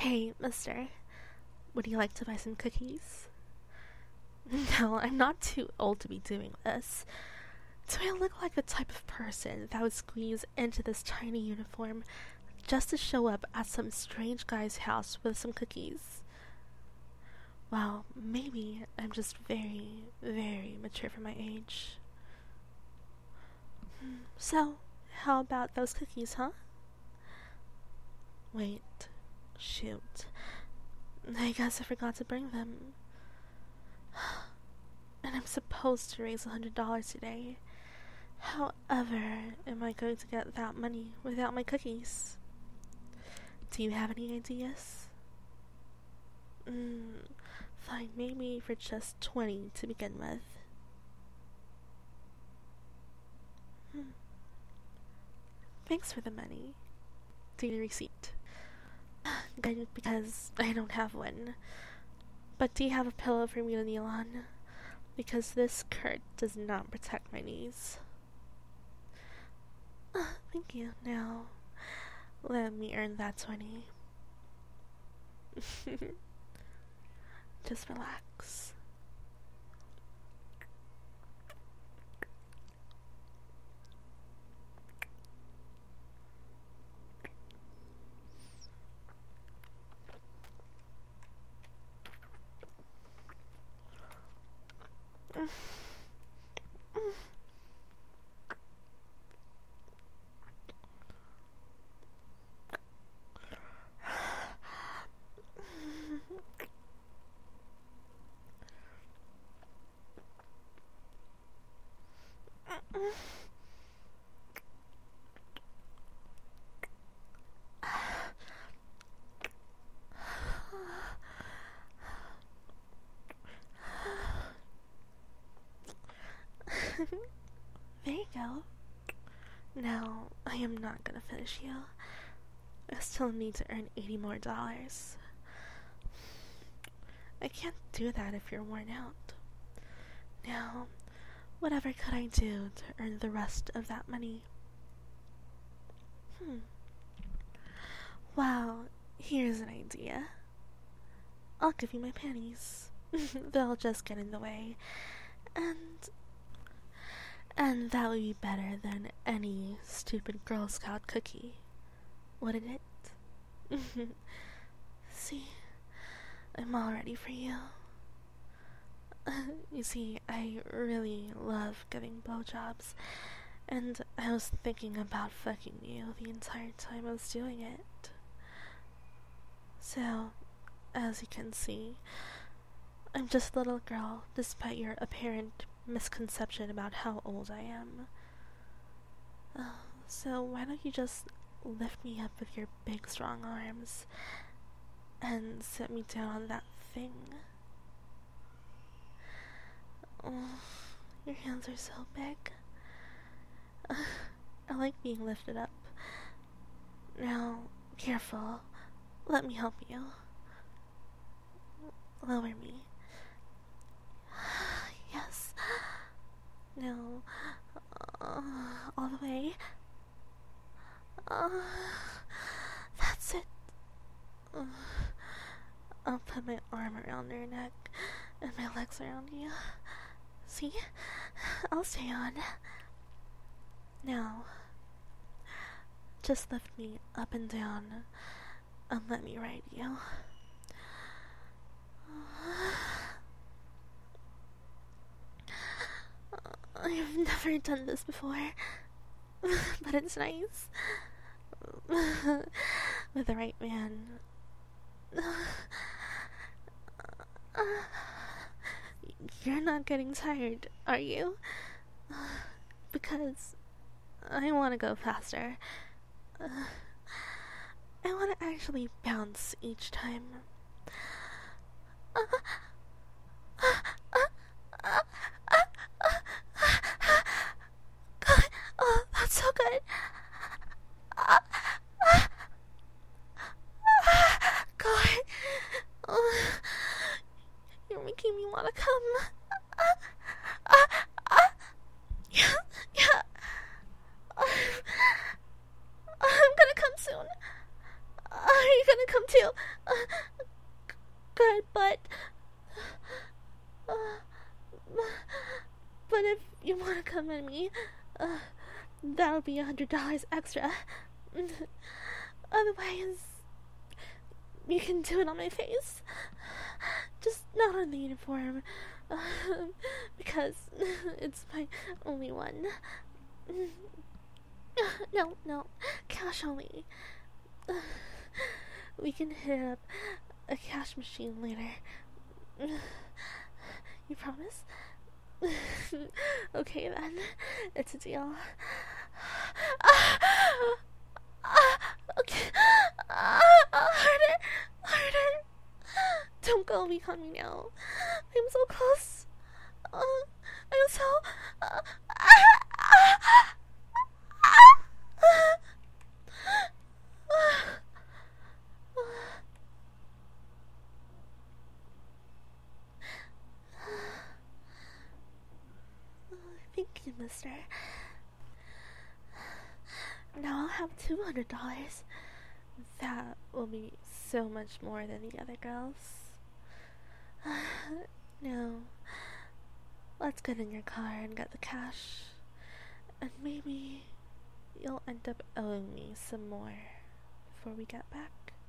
Hey, mister, would you like to buy some cookies? No, I'm not too old to be doing this. Do I look like the type of person that would squeeze into this tiny uniform just to show up at some strange guy's house with some cookies? Well, maybe I'm just very, very mature for my age. So, how about those cookies, huh? Wait, shoot. I guess I forgot to bring them. And I'm supposed to raise $100 today. However, am I going to get that money without my cookies? Do you have any ideas? Fine, maybe for just 20 to begin with. Thanks for the money. Do your receipt. Good, because I don't have one. But do you have a pillow for me to kneel on? Because this skirt does not protect my knees. Thank you. Now, let me earn that 20. Just relax. There you go. Now, I am not gonna finish you. I still need to earn $80 more. I can't do that if you're worn out. Now, whatever could I do to earn the rest of that money? Well, here's an idea. I'll give you my panties. They'll just get in the way. And that would be better than any stupid Girl Scout cookie, wouldn't it? See, I'm all ready for you. You see, I really love giving blowjobs, and I was thinking about fucking you the entire time I was doing it. So, as you can see, I'm just a little girl, despite your apparent misconception about how old I am. So why don't you just lift me up with your big strong arms and sit me down on that thing? Your hands are so big. I like being lifted up. Now, careful. Let me help you. Lower me. Yes. No. All the way. That's it. I'll put my arm around your neck and my legs around you. See? I'll stay on. Now, just lift me up and down and let me ride you. I've never done this before, but it's nice. With the right man. You're not getting tired, are you? Because I want to go faster. I want to actually bounce each time. God, oh, that's so good. God, oh, you're making me want to come. Yeah, yeah. I'm gonna come soon. Are you gonna come too. Good, but if you want to come with me, that'll be $100 extra. Otherwise, you can do it on my face. Just not on the uniform. Because it's my only one. No, cash only. We can hit up a cash machine later. You promise? Okay then, it's a deal. Okay. Harder. Don't go weak on me now. I'm so close. I'm so. Thank you, mister. Now I'll have $200. That will be so much more than the other girls. No. Let's get in your car and get the cash. And maybe you'll end up owing me some more before we get back.